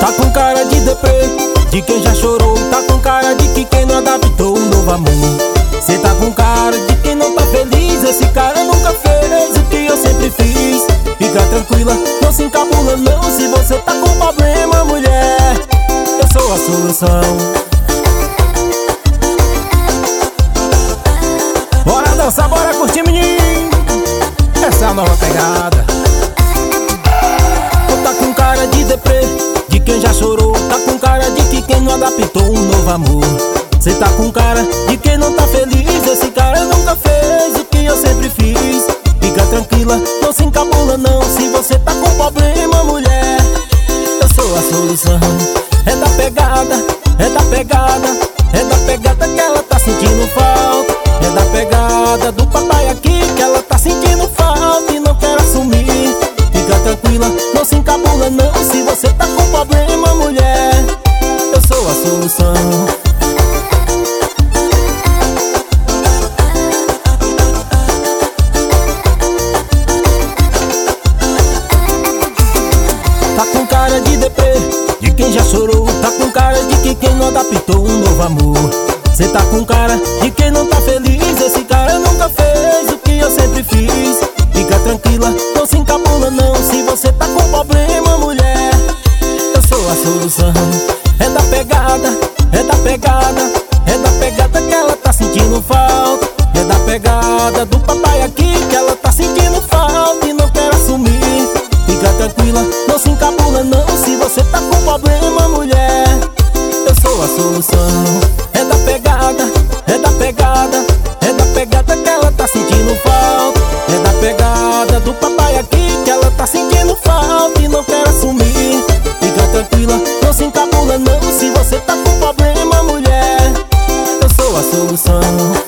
Tá com cara de deprê, de quem já chorou. Tá com cara de que quem não adaptou um novo amor. Cê tá com cara de quem não tá feliz. Esse cara nunca fez o que eu sempre fiz. Fica tranquila, não se encabula não. Se você tá com problema, mulher, eu sou a solução. Bora dançar, bora curtir, menino. Essa é a nova pegada. Tá com cara de deprê, de quem já chorou. Tá com cara de que quem não adaptou um novo amor. Cê tá com cara de quem não tá feliz. Esse cara nunca fez o que eu sempre fiz. Fica tranquila, não se encabula não. Se você tá com problema, mulher, eu sou a solução. É da pegada, é da pegada, é da pegada que ela tá sentindo falta. É da pegada do papai aqui que ela tá sentindo falta e não quer assumir. Fica tranquila, não se encabula não. Se você tá com problema, mulher, eu sou a solução. Tá com cara de deprê, de quem já chorou. Tá com cara de que quem não adaptou um novo amor. Cê tá com cara de quem não tá feliz. Esse cara nunca fez o que eu sempre fiz. Fica tranquila, não se encabula não. Se você tá com problema, mulher, eu sou a solução. É da pegada, é da pegada, é da pegada que ela tá sentindo falta. É da pegada do papai aqui que ela tá sentindo falta e não quer assumir. Fica tranquila, não se encabula não. Se você tá com problema, mulher, eu sou a solução. É da pegada, é da pegada, é da pegada que ela tá sentindo falta. É da pegada do papai aqui que ela tá sentindo falta e não quer assumir. Fica tranquila, não se encabula não. Se você tá com problema, mulher, eu sou a solução.